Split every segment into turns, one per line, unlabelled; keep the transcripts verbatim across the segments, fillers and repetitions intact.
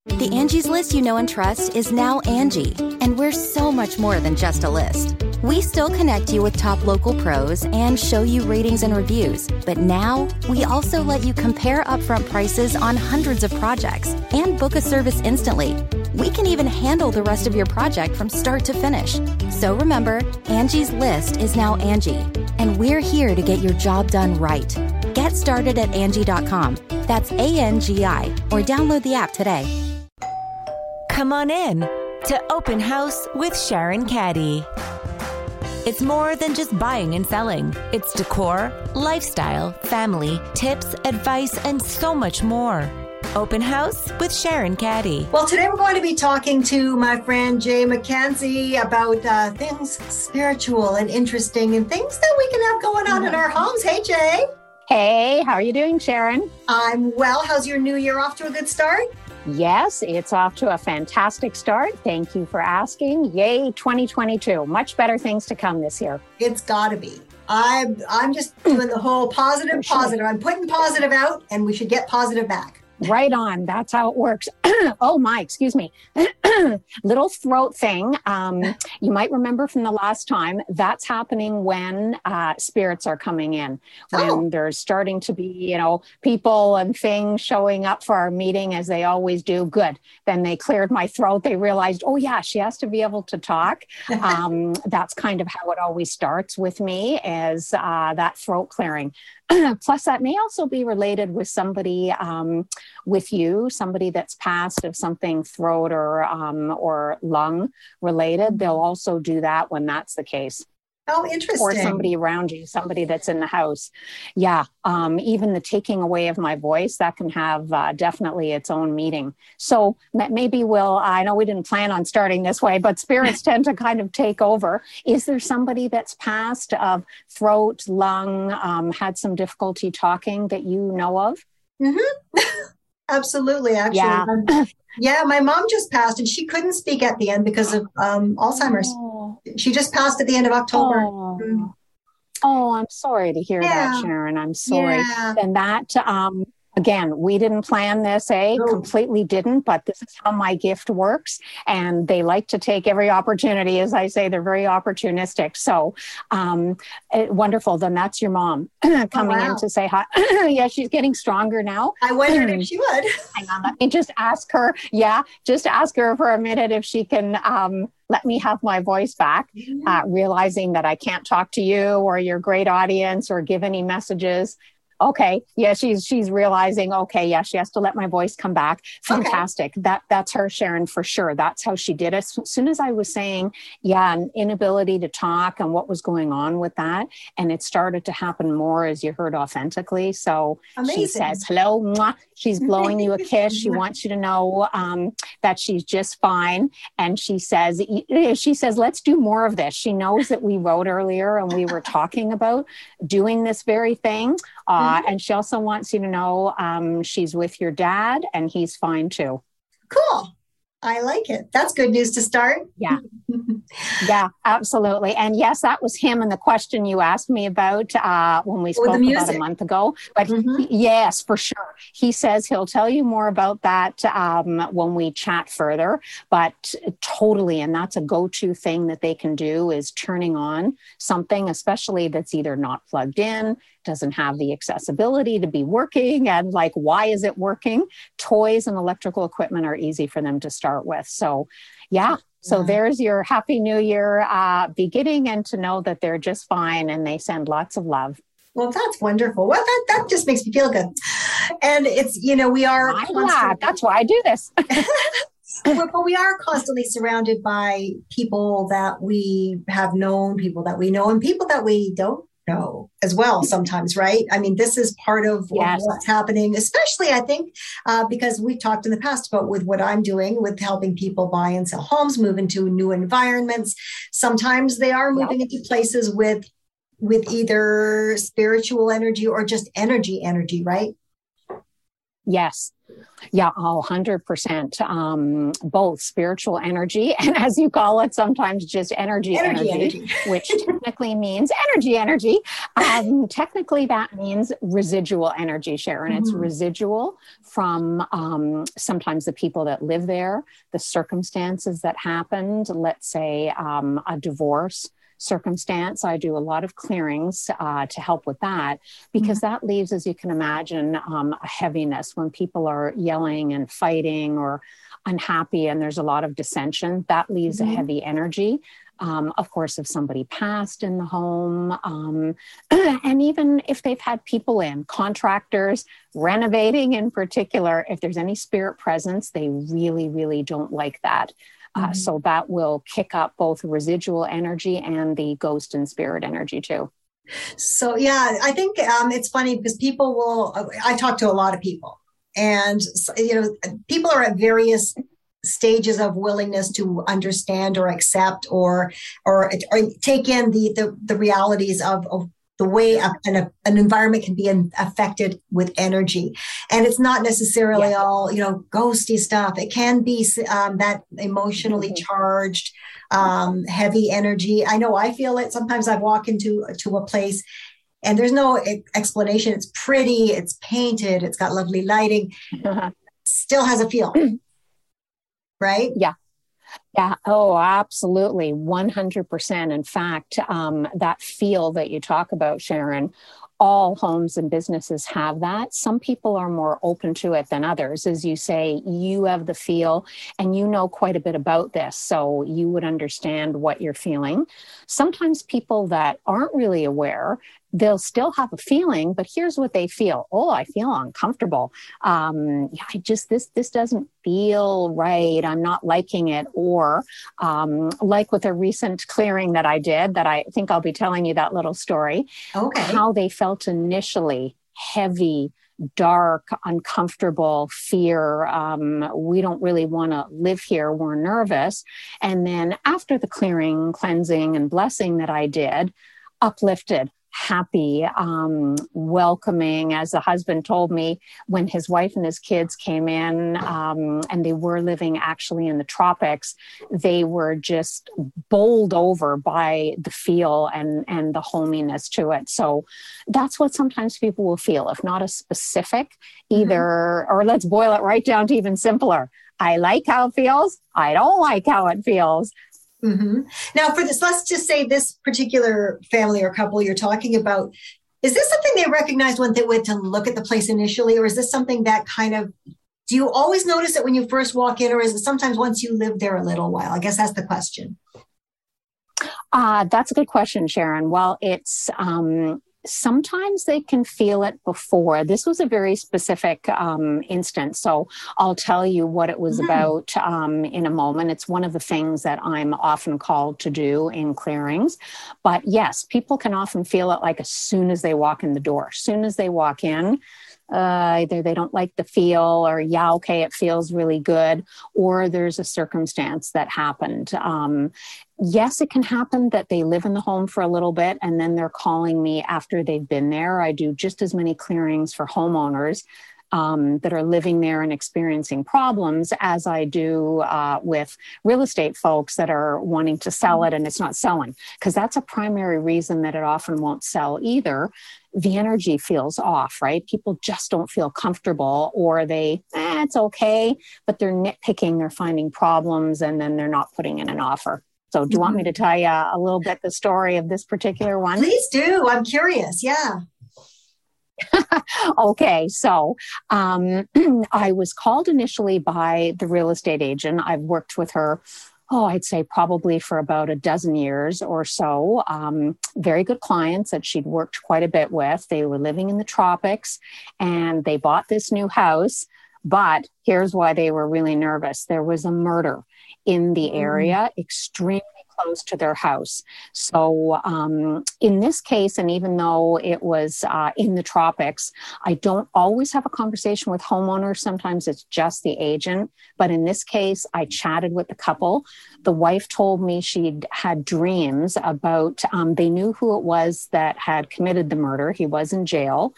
The Angie's List you know and trust is now Angie, and we're so much more than just a list. We still connect you with top local pros and show you ratings and reviews, but now we also let you compare upfront prices on hundreds of projects and book a service instantly. We can even handle the rest of your project from start to finish. So remember, Angie's List is now Angie, and we're here to get your job done right. Get started at Angie dot com. That's A N G I, or download the app today.
Come on in to Open House with Sharon Caddy. It's more than just buying and selling. It's decor, lifestyle, family, tips, advice, and so much more. Open House with Sharon Caddy.
Well, today we're going to be talking to my friend Jay McKenzie about uh, things spiritual and interesting and things that we can have going on in our homes. Hey, Jay.
Hey, how are you doing, Sharon?
I'm well. How's your new year off to a good start?
Yes, it's off to a fantastic start. Thank you for asking. Yay, twenty twenty-two. Much better things to come this year.
It's got to be. I'm, I'm just doing the whole positive, positive. I'm putting positive out, and we should get positive back.
Right on. That's how it works. Oh my, excuse me. Little throat thing. Um, you might remember from the last time, that's happening when uh, spirits are coming in. When
Oh.
there's starting to be, you know, people and things showing up for our meeting as they always do. Good. Then they cleared my throat. They realized, oh yeah, she has to be able to talk. Um, that's kind of how it always starts with me, is uh, that throat clearing. Plus, that may also be related with somebody um, with you, somebody that's passed of something throat or um, or lung related. They'll also do that when that's the case.
Oh, interesting.
Or somebody around you, somebody that's in the house. Yeah, um, even the taking away of my voice, that can have uh, definitely its own meaning. So that maybe we'll, I know we didn't plan on starting this way, but spirits tend to kind of take over. Is there somebody that's passed of throat, lung, um, had some difficulty talking that you know of?
Mm-hmm. Absolutely, actually.
Yeah.
Um, yeah, my mom just passed, and she couldn't speak at the end because of um, Alzheimer's.
Oh.
She just passed at the end of October.
Oh.
Mm.
Oh, I'm sorry to hear
Yeah.
that, Sharon. I'm sorry.
Yeah.
And that, um, again, we didn't plan this, eh?
No.
Completely didn't, but this is how my gift works. And they like to take every opportunity. As I say, they're very opportunistic. So um, eh, wonderful. Then that's your mom coming
wow.
in to say hi. Yeah, she's getting stronger now.
I wondered if she would.
Hang on, let me just ask her. Yeah, just ask her for a minute if she can um, let me have my voice back, uh, realizing that I can't talk to you or your great audience or give any messages. Okay. Yeah, she's she's realizing, okay, yeah, she has to let my voice come back. Fantastic. Okay. That that's her, Sharon, for sure. That's how she did it. As soon as I was saying, yeah, an inability to talk and what was going on with that. And it started to happen more, as you heard, authentically. So Amazing. She says, hello, mwah. She's blowing you a kiss. She wants you to know um, that she's just fine. And she says, she says, let's do more of this. She knows that we wrote earlier and we were talking about doing this very thing. Uh, mm-hmm. And she also wants you to know um, she's with your dad and he's fine too.
Cool. I like it. That's good news to start.
Yeah. Yeah, absolutely. And yes, that was him and the question you asked me about uh, when we spoke about a month ago. But mm-hmm. he, yes, for sure. He says he'll tell you more about that um, when we chat further. But totally, and that's a go-to thing that they can do, is turning on something, especially that's either not plugged in, doesn't have the accessibility to be working, and like, why is it working? Toys and electrical equipment are easy for them to start with. So yeah, so yeah. There's your Happy New Year uh, beginning, and to know that they're just fine and they send lots of love.
Well, that's wonderful. Well, that, that just makes me feel good. And it's, you know, we are...
I'm glad. That's why I do this.
Well, but we are constantly surrounded by people that we have known, people that we know, and people that we don't know as well sometimes, right? I mean, this is part of
yes.
what's happening, especially, I think, uh, because we've talked in the past about with what I'm doing with helping people buy and sell homes, move into new environments. Sometimes they are moving yep. into places with with either spiritual energy or just energy energy, right?
Yes. Yeah, oh, one hundred percent. Um, both spiritual energy and, as you call it, sometimes just energy energy,
energy, energy.
which technically means energy energy. Um, technically, that means residual energy, Sharon. Mm-hmm. It's residual from um, sometimes the people that live there, the circumstances that happened, let's say um, a divorce circumstance. I do a lot of clearings uh, to help with that, because mm-hmm. that leaves, as you can imagine, um, a heaviness when people are yelling and fighting or unhappy and there's a lot of dissension. That leaves mm-hmm. a heavy energy. Um, of course, if somebody passed in the home, um, and even if they've had people in, contractors, renovating in particular, if there's any spirit presence, they really, really don't like that. Uh, mm-hmm. So that will kick up both residual energy and the ghost and spirit energy too.
So, yeah, I think um, it's funny because people will, I talk to a lot of people, and, you know, people are at various stages of willingness to understand or accept or or, or take in the, the, the realities of, of the way a, an, an environment can be in, affected with energy. And it's not necessarily yeah. all, you know, ghosty stuff. It can be um, that emotionally mm-hmm. charged, um, heavy energy. I know I feel it. Sometimes I walk into to a place and there's no explanation. It's pretty, it's painted, it's got lovely lighting, uh-huh. still has a feel, right?
Yeah. Yeah. Oh, absolutely. one hundred percent. In fact, um, that feel that you talk about, Sharon, all homes and businesses have that. Some people are more open to it than others. As you say, you have the feel and you know quite a bit about this, so you would understand what you're feeling. Sometimes people that aren't really aware, they'll still have a feeling, but here's what they feel. Oh, I feel uncomfortable. Um, yeah, I just, this, this doesn't feel right. I'm not liking it. Or um, like with a recent clearing that I did, that I think I'll be telling you that little story,
okay.
how they felt initially: heavy, dark, uncomfortable, fear. Um, we don't really want to live here. We're nervous. And then after the clearing, cleansing, and blessing that I did, uplifted, happy, um, welcoming. As the husband told me, when his wife and his kids came in, um, and they were living actually in the tropics, they were just bowled over by the feel and, and the hominess to it. So that's what sometimes people will feel, if not a specific, either, mm-hmm. or let's boil it right down to even simpler. I like how it feels. I don't like how it feels.
Mm-hmm. Now, for this, let's just say this particular family or couple you're talking about, is this something they recognized when they went to look at the place initially, or is this something that kind of, do you always notice it when you first walk in, or is it sometimes once you live there a little while? I guess that's the question.
Uh, that's a good question, Sharon. Well, it's... Um, Sometimes they can feel it before. This was a very specific um, instance, so I'll tell you what it was mm. about um, in a moment. It's one of the things that I'm often called to do in clearings. But yes, people can often feel it like as soon as they walk in the door. As soon as they walk in, uh, either they don't like the feel, or yeah, okay, it feels really good, or there's a circumstance that happened. Um, Yes, it can happen that they live in the home for a little bit and then they're calling me after they've been there. I do just as many clearings for homeowners um, that are living there and experiencing problems as I do uh, with real estate folks that are wanting to sell it and it's not selling, because that's a primary reason that it often won't sell either. The energy feels off, right? People just don't feel comfortable, or they, eh, it's okay, but they're nitpicking, they're finding problems, and then they're not putting in an offer. So do you want me to tell you a little bit the story of this particular one?
Please do. I'm curious. Yeah.
Okay. So um, I was called initially by the real estate agent. I've worked with her, oh, I'd say probably for about a dozen years or so. Um, very good clients that she'd worked quite a bit with. They were living in the tropics and they bought this new house. But here's why they were really nervous. There was a murder in the area, extremely close to their house. So um, in this case, and even though it was uh, in the tropics, I don't always have a conversation with homeowners. Sometimes it's just the agent. But in this case, I chatted with the couple. The wife told me she'd had dreams about, um, they knew who it was that had committed the murder. He was in jail,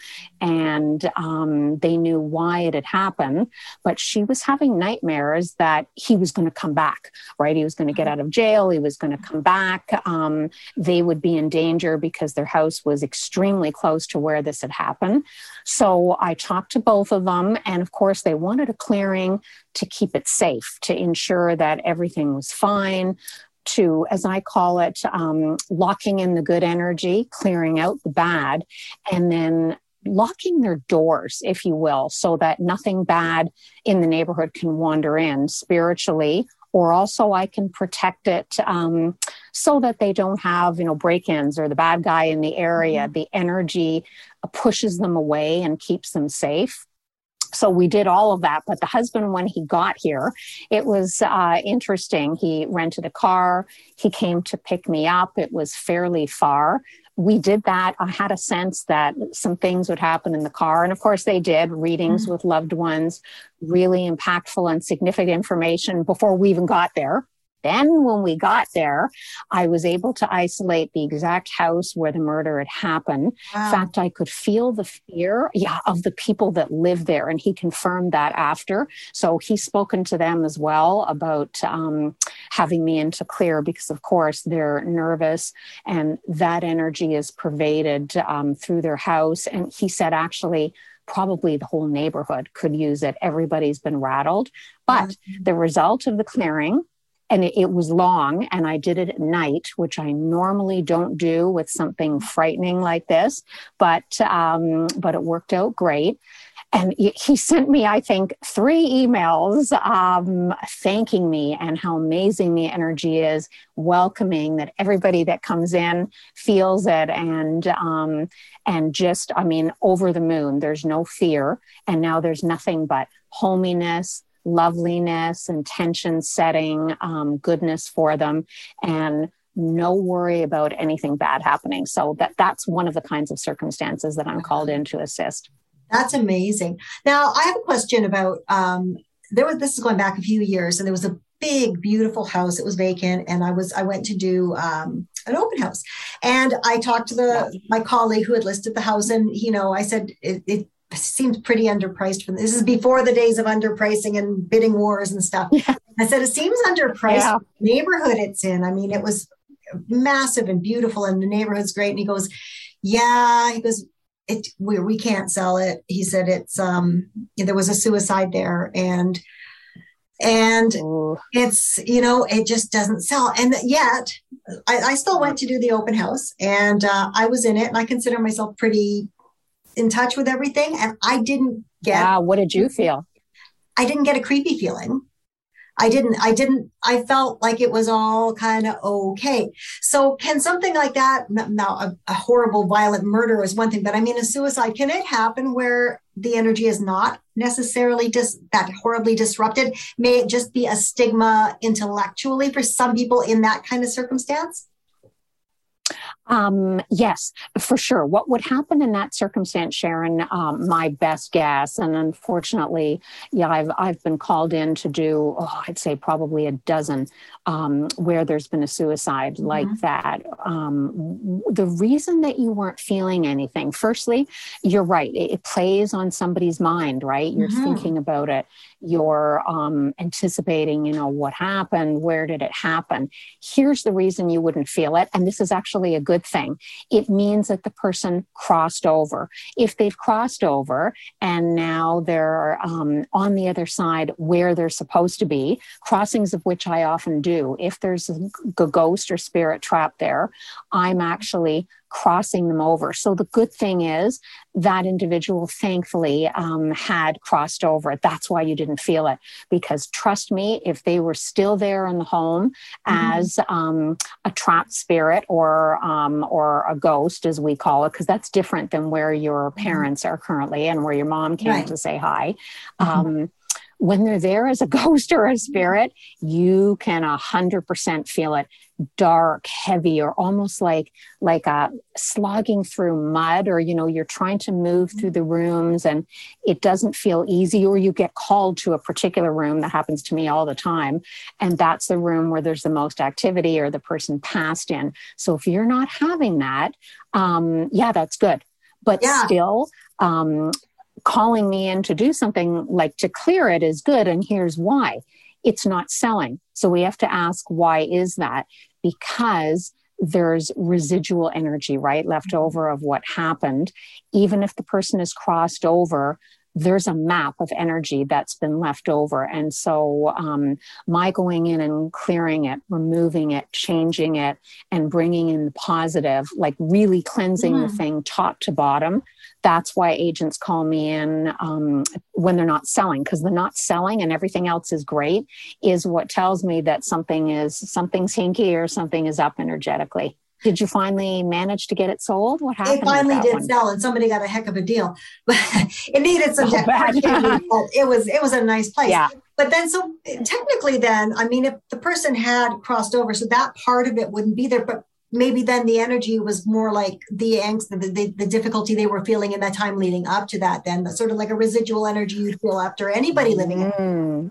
and um, they knew why it had happened. But she was having nightmares that he was going to come back, right? He was going to get out of jail. He was going to come back. Um, they would be in danger because their house was extremely close to where this had happened. So I talked to both of them. And of course, they wanted a clearing to keep it safe, to ensure that everything was fine, to, as I call it, um, locking in the good energy, clearing out the bad, and then locking their doors, if you will, so that nothing bad in the neighborhood can wander in spiritually. Or also I can protect it um, so that they don't have, you know, break-ins or the bad guy in the area. Mm-hmm. The energy pushes them away and keeps them safe. So we did all of that. But the husband, when he got here, it was uh, interesting. He rented a car. He came to pick me up. It was fairly far. We did that. I had a sense that some things would happen in the car. And of course they did. Readings mm-hmm. with loved ones, really impactful and significant information before we even got there. Then when we got there, I was able to isolate the exact house where the murder had happened. Wow. In fact, I could feel the fear yeah, of the people that live there. And he confirmed that after. So he's spoken to them as well about um, having me in to clear, because of course they're nervous and that energy is pervaded um, through their house. And he said, actually, probably the whole neighborhood could use it. Everybody's been rattled. But mm-hmm. the result of the clearing, and it, it was long, and I did it at night, which I normally don't do with something frightening like this, but um, but it worked out great. And he sent me, I think, three emails um, thanking me and how amazing the energy is, welcoming, that everybody that comes in feels it, and um, and just, I mean, over the moon. There's no fear, and now there's nothing but hominess, loveliness, intention setting, um, goodness for them, and no worry about anything bad happening. So that that's one of the kinds of circumstances that I'm called in to assist.
That's amazing. Now, I have a question about, um, there was, this is going back a few years, and there was a big, beautiful house. It was vacant. And I was, I went to do um, an open house, and I talked to the, my colleague who had listed the house, and, you know, I said, it, it seems pretty underpriced for this. This is before the days of underpricing and bidding wars and stuff. Yeah. I said, it seems underpriced yeah. for the neighborhood it's in. I mean, it was massive and beautiful, and the neighborhood's great. And he goes, yeah, he goes, it, we, we can't sell it. He said, it's, um, there was a suicide there, and, and Ooh. It's, you know, it just doesn't sell. And yet I, I still went to do the open house, and uh, I was in it, and I consider myself pretty in touch with everything. And I didn't get,
wow, what did you feel?
I didn't get a creepy feeling. I didn't, I didn't, I felt like it was all kind of okay. So can something like that, now a, a horrible violent murder is one thing, but I mean, a suicide, can it happen where the energy is not necessarily just that horribly disrupted? May it just be a stigma intellectually for some people in that kind of circumstance?
Um, yes, for sure. What would happen in that circumstance, Sharon, um, my best guess, and unfortunately, yeah, I've, I've been called in to do, oh, I'd say probably a dozen, um, where there's been a suicide mm-hmm. like that. Um, the reason that you weren't feeling anything, firstly, you're right. It, it plays on somebody's mind, right? You're mm-hmm. thinking about it. You're um, anticipating, you know, what happened? Where did it happen? Here's the reason you wouldn't feel it. And this is actually a good thing. It means that the person crossed over. If they've crossed over and now they're um, on the other side where they're supposed to be, crossings of which I often do, if there's a ghost or spirit trapped there, I'm actually crossing them over. So the good thing is that individual thankfully um, had crossed over. That's why you didn't feel it, because trust me, if they were still there in the home mm-hmm. as um, a trapped spirit or um, or a ghost, as we call it, because that's different than where your parents mm-hmm. are currently and where your mom came right. to say hi. Mm-hmm. Um, when they're there as a ghost or a spirit, you can one hundred percent feel it. dark, heavy, or almost like like a slogging through mud, or, you know, you're trying to move through the rooms and it doesn't feel easy, or you get called to a particular room. That happens to me all the time. And that's the room where there's the most activity or the person passed in. So if you're not having that, um, yeah, that's good. But yeah. still, um, calling me in to do something like to clear it is good. And here's why. It's not selling. So we have to ask, why is that? Because there's residual energy, right, left over of what happened. Even if the person is crossed over, there's a map of energy that's been left over. And so um, my going in and clearing it, removing it, changing it, and bringing in the positive, like really cleansing mm. the thing top to bottom. That's why agents call me in um, when they're not selling, because the not selling and everything else is great is what tells me that something is, something's hinky or something is up energetically. Did you finally manage to get it sold? What happened?
It finally
with that
did
one?
sell, and somebody got a heck of a deal. But it needed some.
Oh, bad.
It was it was a nice place.
Yeah.
But then, so technically, then I mean, if the person had crossed over, so that part of it wouldn't be there. But maybe then the energy was more like the angst, the, the, the difficulty they were feeling in that time leading up to that. Then, sort of like a residual energy you'd feel after anybody living
mm.
in.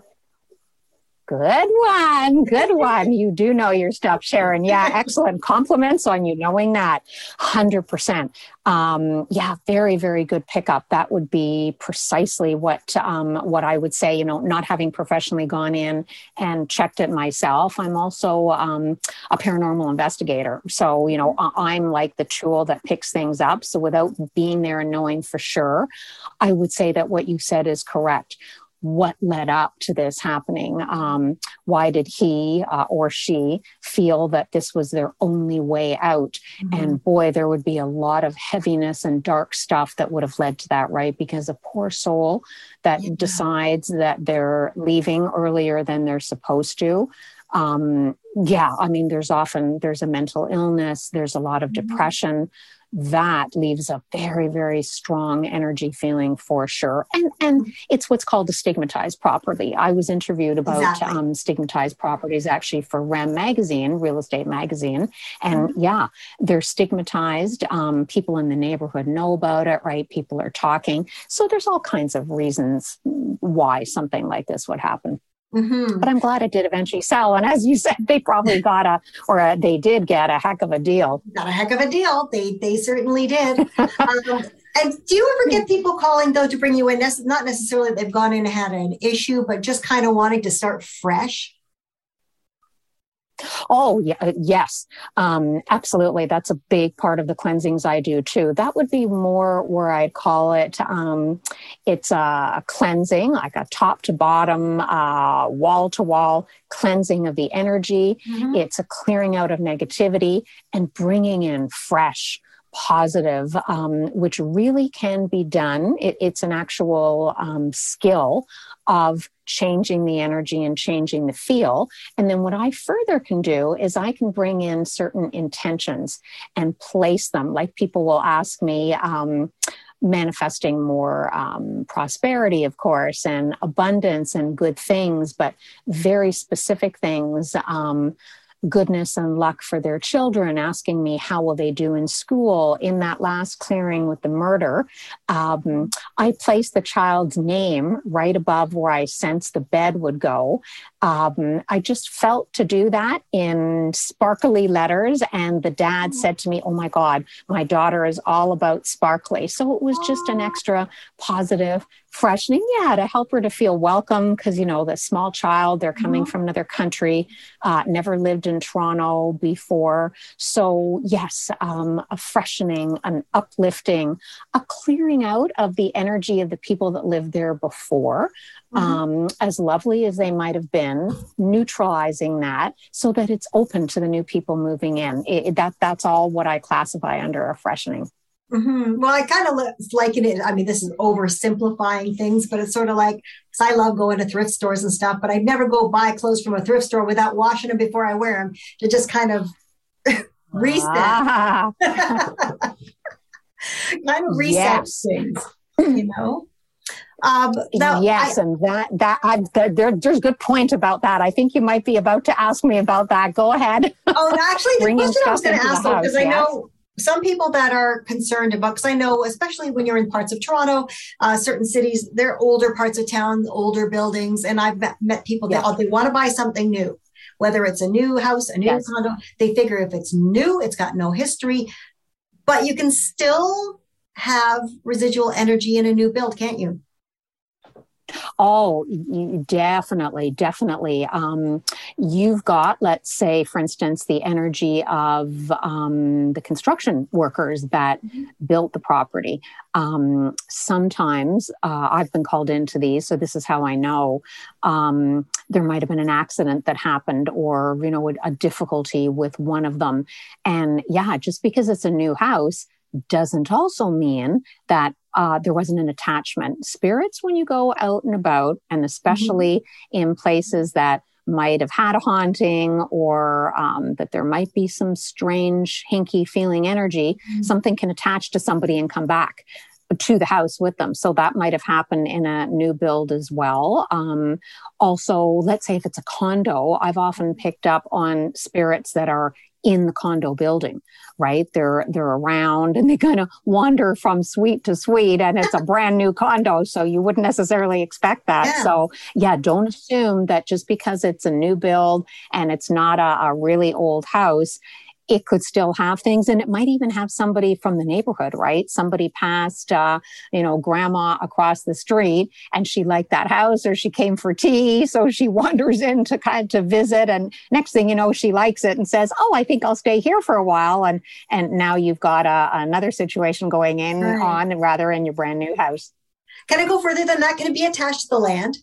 Good one. Good one. You do know your stuff, Sharon. Yeah, excellent. Compliments on you knowing that. one hundred percent. Um, yeah, very, very good pickup. That would be precisely what um, what I would say, you know, not having professionally gone in and checked it myself. I'm also um, a paranormal investigator. So, you know, I'm like the tool that picks things up. So without being there and knowing for sure, I would say that what you said is correct. What led up to this happening? Um, why did he uh, or she feel that this was their only way out? Mm-hmm. And boy, there would be a lot of heaviness and dark stuff that would have led to that, right? Because a poor soul that yeah. decides that they're leaving earlier than they're supposed to. Um, yeah, I mean, there's often, there's a mental illness, there's a lot of mm-hmm. depression. That leaves a very, very strong energy feeling for sure. And and it's what's called a stigmatized property. I was interviewed about exactly. um, stigmatized properties actually for R E M magazine, Real Estate Magazine. And mm-hmm. yeah, they're stigmatized. Um, people in the neighborhood know about it, right? People are talking. So there's all kinds of reasons why something like this would happen. Mm-hmm. But I'm glad it did eventually sell. And as you said, they probably got a, or a, they did get a heck of a deal.
Got a heck of a deal. They they certainly did. um, and do you ever get people calling, though, to bring you in? Not necessarily they've gone in and had an issue, but just kind of wanting to start fresh?
Oh, yeah, yes, um, absolutely. That's a big part of the cleansings I do too. That would be more where I'd call it, um, it's a cleansing, like a top to bottom, uh, wall to wall cleansing of the energy. Mm-hmm. It's a clearing out of negativity and bringing in fresh, positive, um, which really can be done. It, it's an actual um, skill of changing the energy and changing the feel. And then what I further can do is I can bring in certain intentions and place them. Like people will ask me, um, manifesting more um, prosperity, of course, and abundance and good things, but very specific things, um, goodness and luck for their children, asking me how will they do in school. In that last clearing with the murder, um, I placed the child's name right above where I sensed the bed would go. Um, I just felt to do that in sparkly letters. And the dad said to me, oh my God, my daughter is all about sparkly. So it was just an extra positive freshening, yeah, to help her to feel welcome. Because, you know, the small child, they're coming mm-hmm. from another country, uh, never lived in Toronto before. So yes, um, a freshening, an uplifting, a clearing out of the energy of the people that lived there before. Mm-hmm. Um, as lovely as they might have been, neutralizing that so that it's open to the new people moving in. It, that that's all what I classify under a freshening.
Mm-hmm. Well, I kind of liken it. I mean, this is oversimplifying things, but it's sort of like, because I love going to thrift stores and stuff, but I never go buy clothes from a thrift store without washing them before I wear them to just kind of reset. Ah. kind of reset yes. things, you know? Um, now,
yes,
I,
and that that I, there, there's a good point about that. I think you might be about to ask me about that. Go ahead.
Oh, actually, the question I was going to ask, though, because I yes. know some people that are concerned about, because I know, especially when you're in parts of Toronto, uh, certain cities, they're older parts of town, older buildings, and I've met, met people that yeah. oh, they want to buy something new, whether it's a new house, a new yes. condo. They figure if it's new, it's got no history, but you can still have residual energy in a new build, can't you?
Oh, definitely, definitely. Um, you've got, let's say, for instance, the energy of um, the construction workers that mm-hmm. built the property. Um, sometimes uh, I've been called into these, so this is how I know. Um, there might have been an accident that happened, or you know, a, a difficulty with one of them. And yeah, just because it's a new house doesn't also mean that uh, there wasn't an attachment. Spirits, when you go out and about, and especially mm-hmm. in places that might have had a haunting, or um, that there might be some strange, hinky feeling energy, mm-hmm. something can attach to somebody and come back to the house with them. So that might have happened in a new build as well. Um, also, let's say if it's a condo, I've often picked up on spirits that are in the condo building, right? They're they're around and they kind of wander from suite to suite, and it's a brand new condo, so you wouldn't necessarily expect that. Yeah. So yeah, don't assume that just because it's a new build and it's not a, a really old house, it could still have things, and it might even have somebody from the neighborhood, right? Somebody passed, uh, you know, grandma across the street, and she liked that house, or she came for tea, so she wanders in to kind of to visit, and next thing you know, she likes it and says, "Oh, I think I'll stay here for a while," and and now you've got a, another situation going in right. on, rather in your brand new house.
Can I go further than that? Can it be attached to the land?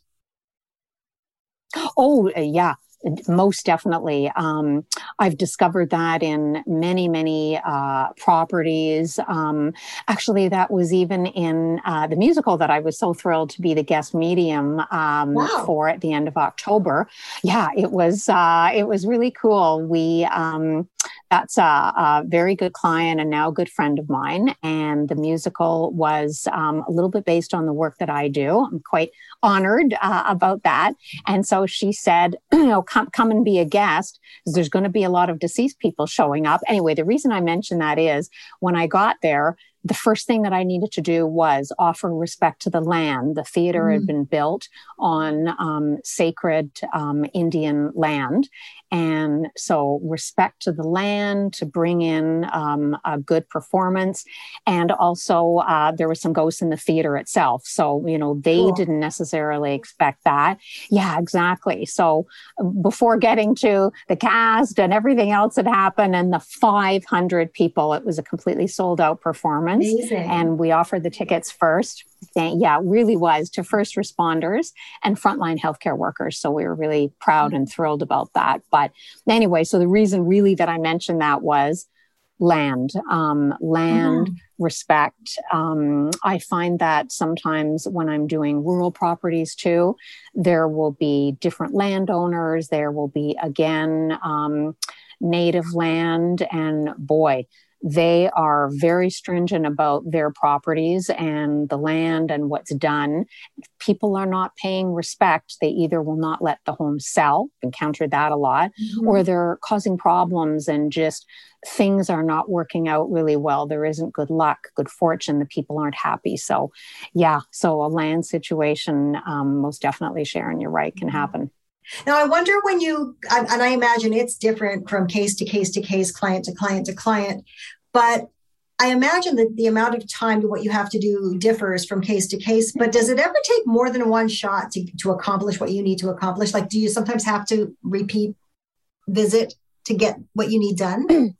Oh, yeah. Most definitely. Um, I've discovered that in many, many uh, properties. Um, actually, that was even in uh, the musical that I was so thrilled to be the guest medium um, wow. for at the end of October. Yeah, it was. Uh, it was really cool. We. Um, That's a, a very good client and now a good friend of mine. And the musical was um, a little bit based on the work that I do. I'm quite honored uh, about that. And so she said, you know, come, come and be a guest, because there's going to be a lot of deceased people showing up. Anyway, the reason I mention that is when I got there, the first thing that I needed to do was offer respect to the land. The theater mm. had been built on um, sacred um, Indian land. And so respect to the land, to bring in um, a good performance. And also uh, there was some ghosts in the theater itself. So, you know, they cool. didn't necessarily expect that. Yeah, exactly. So before getting to the cast and everything else that happened and the five hundred people, it was a completely sold out performance.
Amazing.
And we offered the tickets first. Yeah, it really was, to first responders and frontline healthcare workers. So we were really proud and thrilled about that. But anyway, so the reason really that I mentioned that was land, um, land, mm-hmm. respect. Um, I find that sometimes when I'm doing rural properties too, there will be different landowners. There will be, again, um, native land, and boy, they are very stringent about their properties and the land and what's done. If people are not paying respect, they either will not let the home sell, encountered that a lot, mm-hmm. or they're causing problems and just things are not working out really well. There isn't good luck, good fortune. The people aren't happy. So yeah, so a land situation, um, most definitely, Sharon, you're right, can happen.
Now, I wonder when you, and I imagine it's different from case to case to case, client to client to client, but I imagine that the amount of time to what you have to do differs from case to case. But does it ever take more than one shot to, to accomplish what you need to accomplish? Like, do you sometimes have to repeat visit to get what you need done?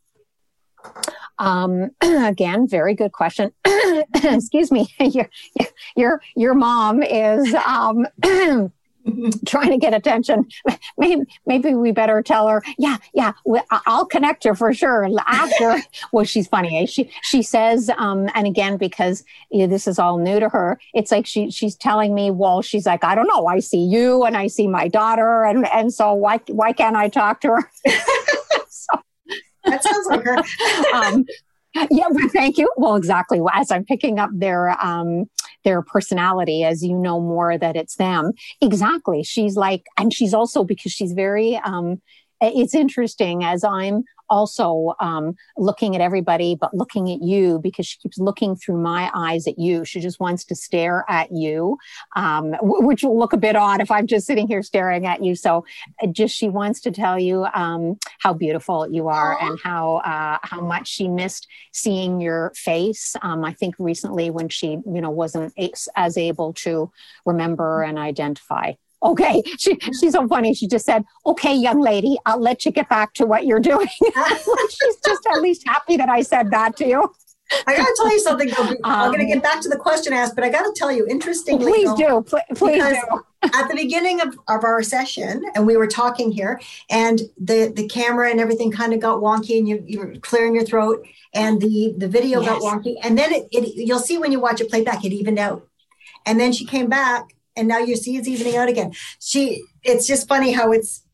Um, again, very good question. Excuse me. Your, your, your mom is, um, trying to get attention. Maybe, maybe we better tell her, yeah, yeah, I'll connect her for sure. After, well, she's funny. Eh? She, she says, um, and again, because you know, this is all new to her, it's like she, she's telling me, well, she's like, I don't know. I see you and I see my daughter. And, and so why, why can't I talk to her? So,
that sounds like her.
um, Yeah, well, thank you. Well, exactly. As I'm picking up their um, their personality, as you know more that it's them. Exactly. She's like, and she's also, because she's very, um, it's interesting as I'm also um, looking at everybody, but looking at you, because she keeps looking through my eyes at you. She just wants to stare at you, um, w- which will look a bit odd if I'm just sitting here staring at you. So uh, just, she wants to tell you um, how beautiful you are. Aww. And how, uh, how much she missed seeing your face. Um, I think recently when she, you know, wasn't as able to remember and identify. Okay, she, she's so funny. She just said, okay, young lady, I'll let you get back to what you're doing. She's just at least happy that I said that to you.
I got to tell you something, though. I'm um, going to get back to the question asked, but I got to tell you, interestingly.
Please
though,
do. Pl- please do.
At the beginning of, of our session, and we were talking here, and the, the camera and everything kind of got wonky, and you, you were clearing your throat, and the, the video yes. got wonky. And then it, it you'll see when you watch it play back, it evened out. And then she came back. And now you see it's evening out again. She, it's just funny how it's,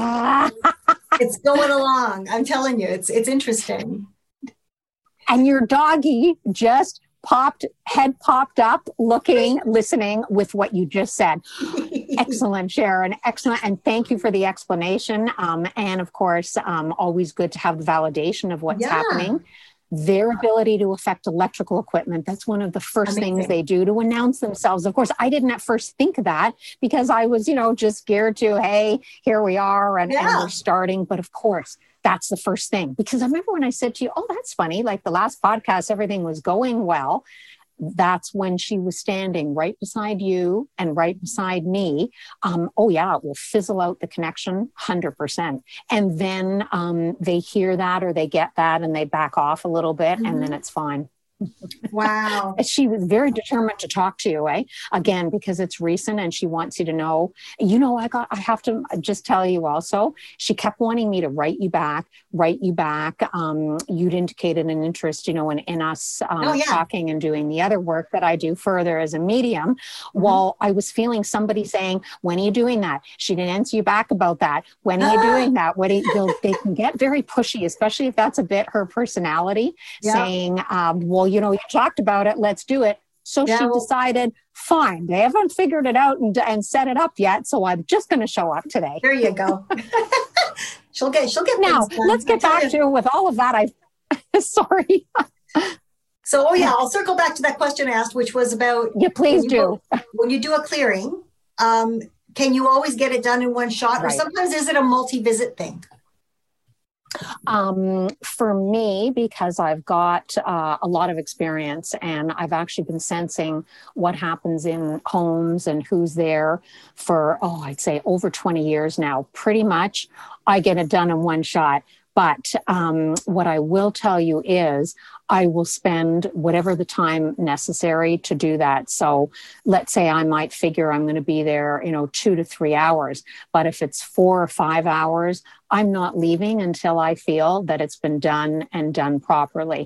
it's going along. I'm telling you, it's, it's interesting.
And your doggy just popped, head popped up, looking, listening with what you just said. Excellent, Sharon. Excellent. And thank you for the explanation. Um, and of course, um, always good to have the validation of what's yeah. happening. Their ability to affect electrical equipment. That's one of the first Amazing. Things they do to announce themselves. Of course, I didn't at first think of that because I was, you know, just scared to, hey, here we are and, yeah. and we're starting. But of course, that's the first thing. Because I remember when I said to you, oh, that's funny. Like the last podcast, everything was going well. That's when she was standing right beside you and right beside me. Um, oh, yeah, it will fizzle out the connection one hundred percent. And then um, they hear that or they get that and they back off a little bit mm-hmm. and then it's fine.
Wow.
She was very determined to talk to you, eh? Again, because it's recent and she wants you to know, you know, I got, I have to just tell you also, she kept wanting me to write you back, write you back. Um, you'd indicated an interest, you know, in, in us um, oh, yeah. talking and doing the other work that I do further as a medium. Mm-hmm. Well, I was feeling somebody saying, when are you doing that? She didn't answer you back about that. When are you doing that? What are you, they can get very pushy, especially if that's a bit her personality, yeah. saying, um, well, you know, you talked about it, let's do it. So yeah, she well, decided, fine, they haven't figured it out and, and set it up yet. So I'm just going to show up today.
There you go. she'll get, she'll get
now, let's get back you. to with all of that. I, sorry.
So, oh yeah, I'll circle back to that question asked, which was about.
Yeah, please
when
do.
You go, when you do a clearing, um, can you always get it done in one shot? Right. Or sometimes is it a multi-visit thing?
Um, for me, because I've got uh, a lot of experience and I've actually been sensing what happens in homes and who's there for, oh, I'd say over twenty years now. Pretty much I get it done in one shot. But um, what I will tell you is I will spend whatever the time necessary to do that. So let's say I might figure I'm going to be there, you know, two to three hours. But if it's four or five hours, I'm not leaving until I feel that it's been done and done properly.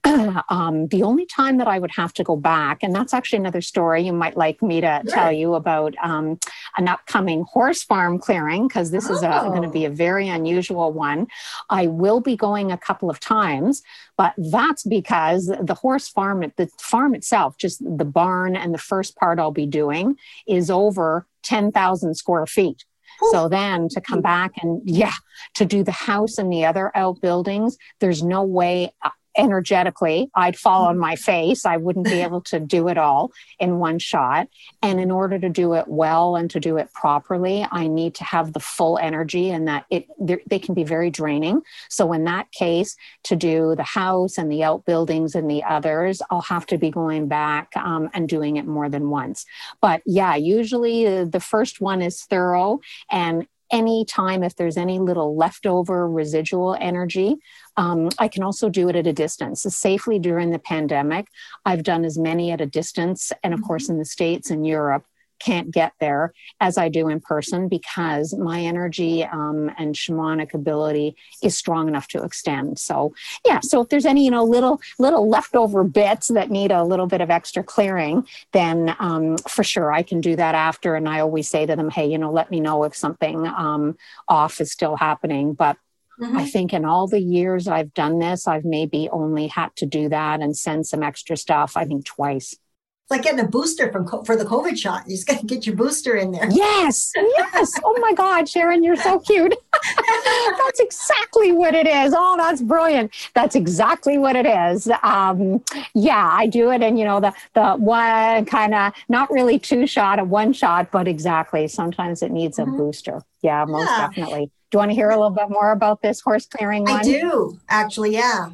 um, the only time that I would have to go back, and that's actually another story you might like me to sure. tell you about um, an upcoming horse farm clearing, because this oh. is going to be a very unusual one. I will be going a couple of times, but that's because the horse farm, the farm itself, just the barn and the first part I'll be doing is over ten thousand square feet. So then to come back and, yeah, to do the house and the other outbuildings, there's no way energetically I'd fall on my face. I wouldn't be able to do it all in one shot. And in order to do it well and to do it properly, I need to have the full energy, and that it they can be very draining. So in that case, to do the house and the outbuildings and the others, I'll have to be going back um, and doing it more than once. But yeah, usually uh, the first one is thorough, and anytime if there's any little leftover residual energy, um, I can also do it at a distance. Safely during the pandemic, I've done as many at a distance, and of course in the States and Europe, can't get there as I do in person, because my energy um, and shamanic ability is strong enough to extend. So yeah, so if there's any, you know, little little leftover bits that need a little bit of extra clearing, then um, for sure I can do that after. And I always say to them, hey, you know, let me know if something um, off is still happening. But Mm-hmm. I think in all the years I've done this, I've maybe only had to do that and send some extra stuff, I think twice.
It's like getting a booster from for the COVID shot. You just got to get your booster in there.
Yes, yes. Oh my God, Sharon, you're so cute. That's exactly what it is. Oh, that's brilliant. That's exactly what it is. Um, yeah, I do it. And, you know, the, the one kind of not really two shot, a one shot, but exactly. Sometimes it needs a mm-hmm. booster. Yeah, most yeah. definitely. Do you want to hear a little bit more about this horse clearing one?
I do, actually, yeah.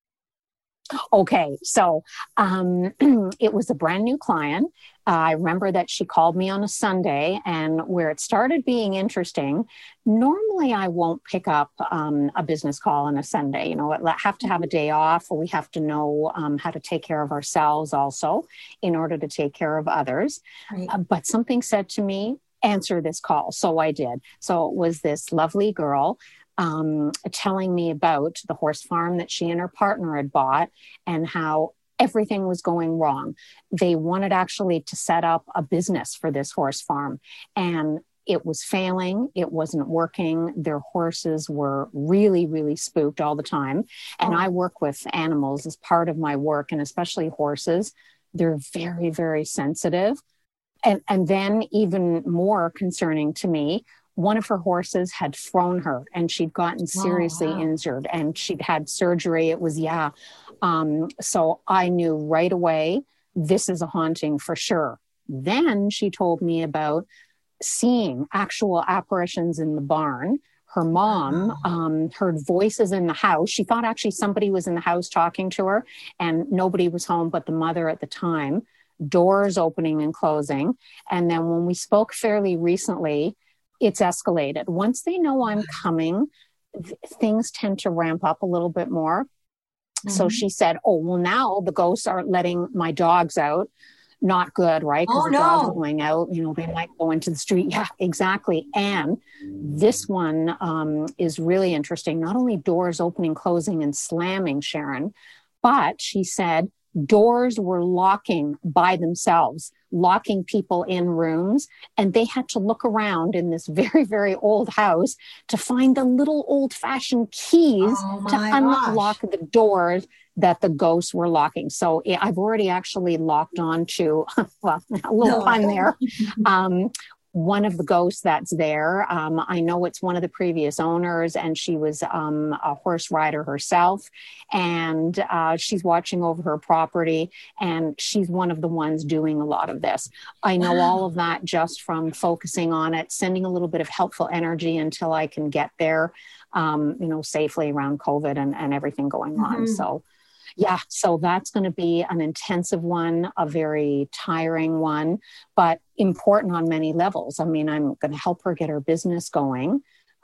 Okay, so um, it was a brand new client. Uh, I remember that she called me on a Sunday, and where it started being interesting, normally I won't pick up um, a business call on a Sunday. You know, I have to have a day off, or we have to know um, how to take care of ourselves also in order to take care of others. Right. Uh, but something said to me, answer this call. So I did. So it was this lovely girl Um, telling me about the horse farm that she and her partner had bought and how everything was going wrong. They wanted actually to set up a business for this horse farm, and it was failing. It wasn't working. Their horses were really, really spooked all the time. And I work with animals as part of my work, and especially horses. They're very, very sensitive. And, and then even more concerning to me, one of her horses had thrown her and she'd gotten seriously oh, wow. injured, and she'd had surgery. It was, yeah. Um, so I knew right away, this is a haunting for sure. Then she told me about seeing actual apparitions in the barn. Her mom oh. um, heard voices in the house. She thought actually somebody was in the house talking to her, and nobody was home but the mother at the time. Doors opening and closing. And then when we spoke fairly recently, it's escalated. Once they know I'm coming, th- things tend to ramp up a little bit more. Mm-hmm. So she said, oh, well, now the ghosts are letting my dogs out. Not good, right? Because
oh,
the
no.
dogs are going out, you know, they might go into the street. Yeah, exactly. And this one um, is really interesting. Not only doors opening, closing, and slamming, Sharon, but she said, doors were locking by themselves, locking people in rooms, and they had to look around in this very, very old house to find the little old-fashioned keys
oh
to unlock the doors that the ghosts were locking. So I've already actually locked on to, well, a little no. fun there. Um, one of the ghosts that's there. Um, I know it's one of the previous owners, and she was um, a horse rider herself, and uh, she's watching over her property, and she's one of the ones doing a lot of this. I know wow. all of that just from focusing on it, sending a little bit of helpful energy until I can get there, um, you know, safely around COVID and, and everything going mm-hmm. on. So yeah, so that's going to be an intensive one, a very tiring one, but important on many levels. I mean, I'm going to help her get her business going,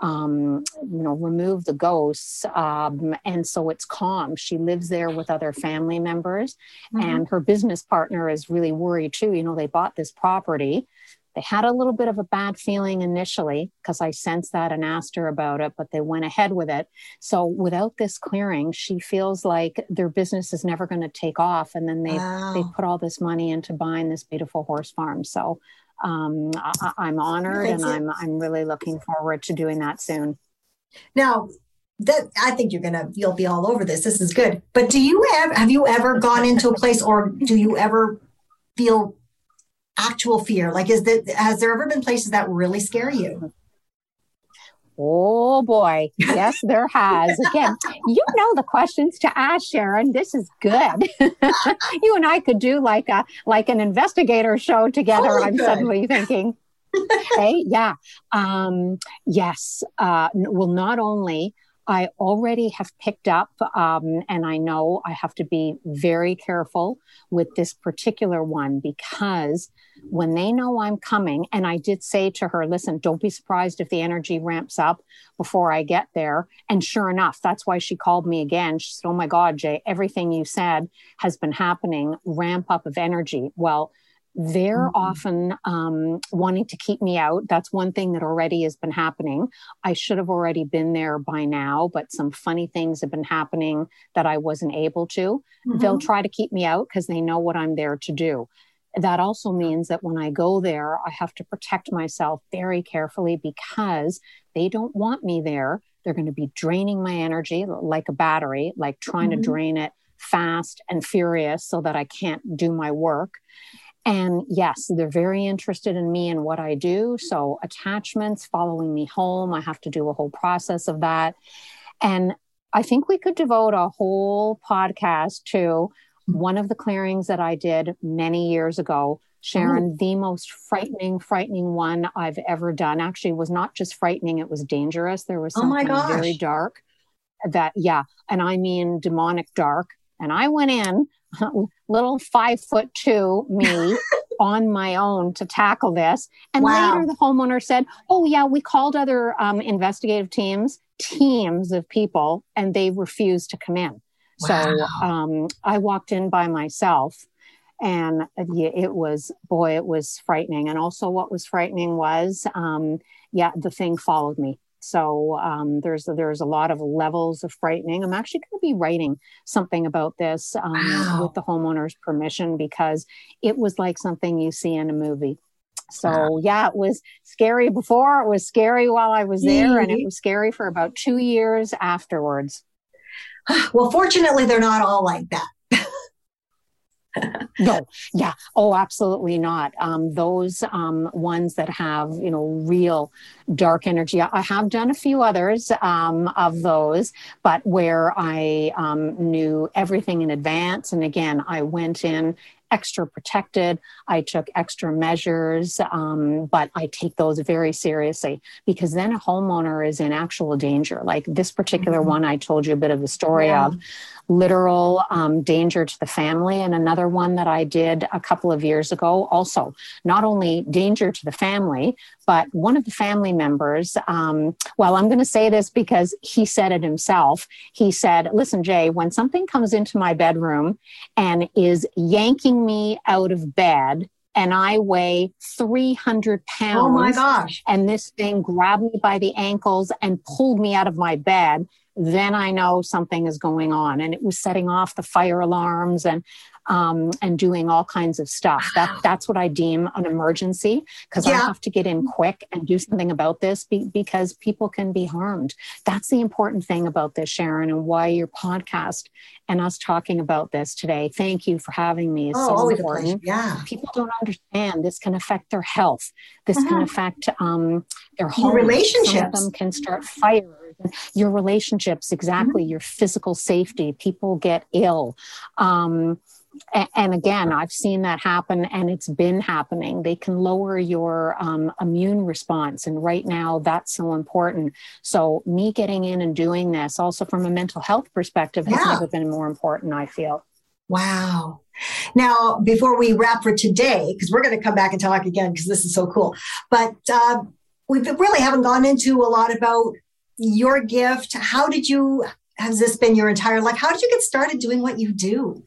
um, you know, remove the ghosts. Um, and so it's calm. She lives there with other family members, mm-hmm. and her business partner is really worried too. You know, they bought this property. They had a little bit of a bad feeling initially because I sensed that and asked her about it, but they went ahead with it. So without this clearing, she feels like their business is never going to take off. And then they wow. they put all this money into buying this beautiful horse farm. So um, I, I'm honored, and I'm I'm really looking forward to doing that soon.
Now, that I think you're gonna you'll be all over this. This is good. But do you ever have you ever gone into a place, or do you ever feel actual fear? Like, is that, has there ever been places that really scare you?
Oh boy. Yes, there has. Again, you know the questions to ask, Sharon. This is good. You and I could do like a, like an investigator show together. Totally I'm good. Suddenly thinking, hey, yeah. Um, yes. Uh, well, not only I already have picked up, um, and I know I have to be very careful with this particular one, because when they know I'm coming, and I did say to her, listen, don't be surprised if the energy ramps up before I get there. And sure enough, that's why she called me again. She said, oh my God, Jay, everything you said has been happening, ramp up of energy. Well, they're mm-hmm. often um, wanting to keep me out. That's one thing that already has been happening. I should have already been there by now, but some funny things have been happening that I wasn't able to. Mm-hmm. They'll try to keep me out because they know what I'm there to do. That also means that when I go there, I have to protect myself very carefully, because they don't want me there. They're going to be draining my energy like a battery, like trying mm-hmm. to drain it fast and furious so that I can't do my work. And yes, they're very interested in me and what I do. So attachments, following me home, I have to do a whole process of that. And I think we could devote a whole podcast to one of the clearings that I did many years ago. Sharon, oh. the most frightening, frightening one I've ever done. Actually, it was not just frightening, it was dangerous. There was something oh very dark that, yeah, and I mean demonic dark. And I went in, little five foot two me on my own to tackle this. And wow. later the homeowner said, oh yeah, we called other um, investigative teams, teams of people, and they refused to come in. Wow. So um, I walked in by myself, and it was, boy, it was frightening. And also what was frightening was, um, yeah, the thing followed me. So um, there's there's a lot of levels of frightening. I'm actually going to be writing something about this um, wow. with the homeowner's permission, because it was like something you see in a movie. So wow. yeah, it was scary before. It was scary while I was there, mm-hmm. and it was scary for about two years afterwards.
Well, fortunately, they're not all like that.
No, yeah. Oh, absolutely not. Um, those um, ones that have, you know, real dark energy. I have done a few others um, of those, but where I um, knew everything in advance. And again, I went in extra protected. I took extra measures, um, but I take those very seriously, because then a homeowner is in actual danger. Like this particular mm-hmm. one I told you a bit of the story yeah. of. Literal um, danger to the family. And another one that I did a couple of years ago, also not only danger to the family, but one of the family members, um, well, I'm going to say this because he said it himself. He said, listen, Jay, when something comes into my bedroom and is yanking me out of bed, and I weigh three hundred pounds.
Oh my gosh.
And this thing grabbed me by the ankles and pulled me out of my bed, then I know something is going on. And it was setting off the fire alarms and um, and doing all kinds of stuff. Wow. That That's what I deem an emergency, because yeah. I have to get in quick and do something about this be, because people can be harmed. That's the important thing about this, Sharon, and why your podcast and us talking about this today. Thank you for having me. It's
oh,
so
always
important.
A pleasure. Yeah.
People don't understand this can affect their health. This uh-huh. can affect um, their home.
Relationships.
Some of them can start fires. Your relationships, exactly. Mm-hmm. Your physical safety. People get ill. Um, and, and again, I've seen that happen, and it's been happening. They can lower your um, immune response. And right now, that's so important. So me getting in and doing this, also from a mental health perspective, has yeah. never been more important, I feel.
Wow. Now, before we wrap for today, because we're going to come back and talk again, because this is so cool, but uh, we really haven't gone into a lot about your gift. How did you, has this been your entire life? How did you get started doing what you do?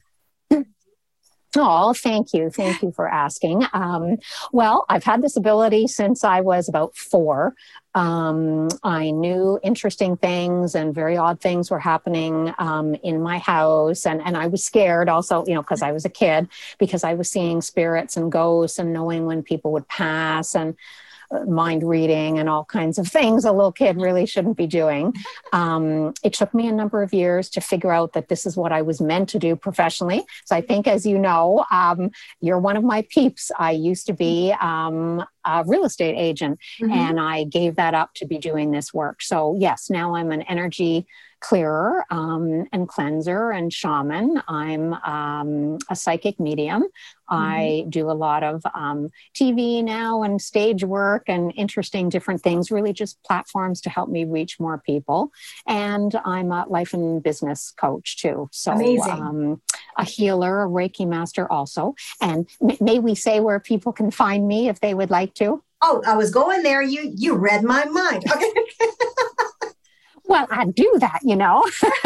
Oh, thank you. Thank you for asking. Um, well, I've had this ability since I was about four. Um, I knew interesting things and very odd things were happening um, in my house. And, and I was scared also, you know, because I was a kid, because I was seeing spirits and ghosts and knowing when people would pass and mind reading and all kinds of things a little kid really shouldn't be doing. Um, it took me a number of years to figure out that this is what I was meant to do professionally. So I think, as you know, um, you're one of my peeps. I used to be um, a real estate agent, mm-hmm. and I gave that up to be doing this work. So yes, now I'm an energy clearer um, and cleanser and shaman. I'm um, a psychic medium. Mm-hmm. I do a lot of um, T V now and stage work and interesting different things, really just platforms to help me reach more people. And I'm a life and business coach too. So um, a healer, a Reiki master also. And m- may we say where people can find me if they would like to?
Oh, I was going there. You, you read my mind. Okay.
Well, I do that, you know.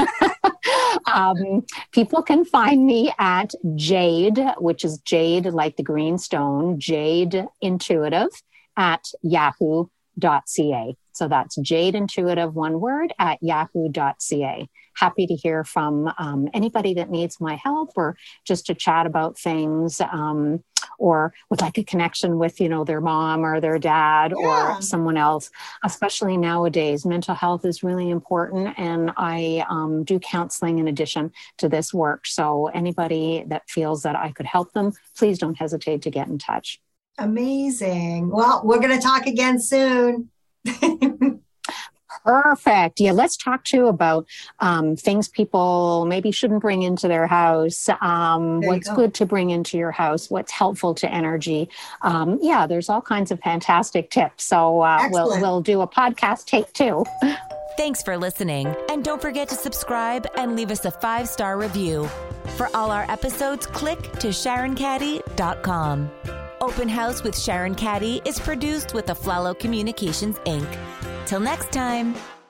um, people can find me at Jade, which is Jade like the green stone, Jade Intuitive at yahoo dot c a. So that's Jade Intuitive, one word, at yahoo dot c a. Happy to hear from um, anybody that needs my help or just to chat about things um, or would like a connection with, you know, their mom or their dad
Yeah.
or someone else. Especially nowadays, mental health is really important. And I um, do counseling in addition to this work. So anybody that feels that I could help them, please don't hesitate to get in touch.
Amazing. Well, we're going to talk again soon.
Perfect. Yeah, let's talk too about um, things people maybe shouldn't bring into their house. Um, what's go. good to bring into your house? What's helpful to energy? Um, yeah, there's all kinds of fantastic tips. So uh, we'll we'll do a podcast take two.
Thanks for listening, and don't forget to subscribe and leave us a five-star review. For all our episodes, click to sharon caddy dot com. Open House with Sharon Caddy is produced with Aflalo Communications, Incorporated. Till next time.